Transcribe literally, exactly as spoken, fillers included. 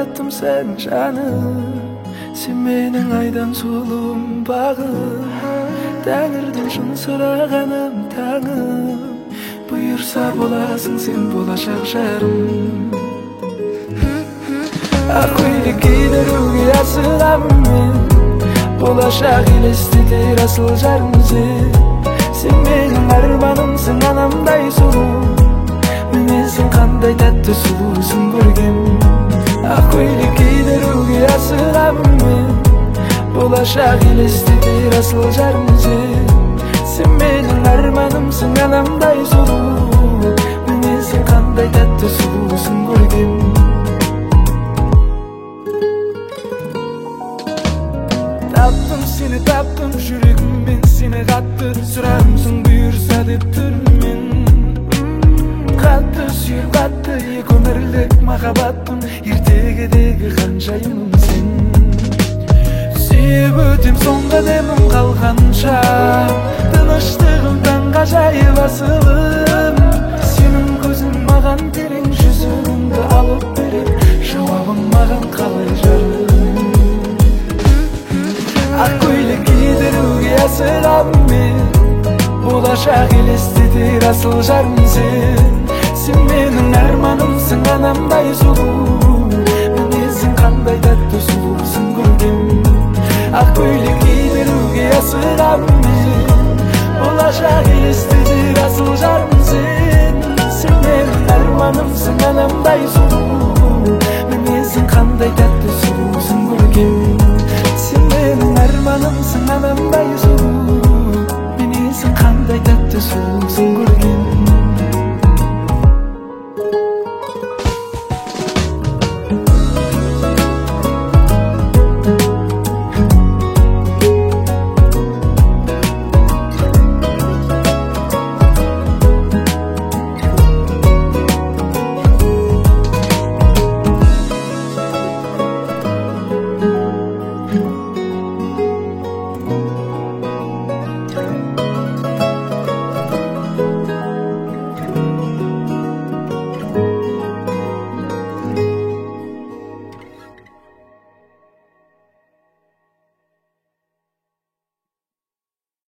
таптым сен жаным, сен менің айдан сұлуым бағым, тәңірден шын сұрағаным таңым, бұйырса боласың сен болашақ жарым. Ақ көйлек кидіруге асығамын мен, болашақ елестетер асыл жарым сен. Сен менің арманымсың, анамдай сұлу, мінезің қандай тәтті сұлусың көргем. Ақ көйлек кидіруге асығамын мен, болашақ елестетер асыл жарым сен. Сен менің арманымсың, анамдай сұлу, мінезің қандай тәтті сұлусың көргем. Таптым сені, таптым жүрегіммен сені қатты, сұрағымсың бұйырса деп түрмен. Қатты сүйіп қатты екі өмірлік махаббаттым, ертегідегі ханшайымым сен. Сүйіп өтем соңғы демім қалғанша, тыныштығым таңғажайып асылым. Сенің көзің маған терең, жүзігіңді алып берем, жауабың маған қалай жарым. Ақ көйлек кидіруге асығамын мен, болашақ елестетер асыл жарым сен. Сен менің арманымсың, анамдай сұлу, мінезің қандай тәтті сұлусың көргем. Ақ көйлек кидіруге асығамын мен, болашақ елестетер асыл жарым сен. Сен менің арманымсың, анамдай сұлу,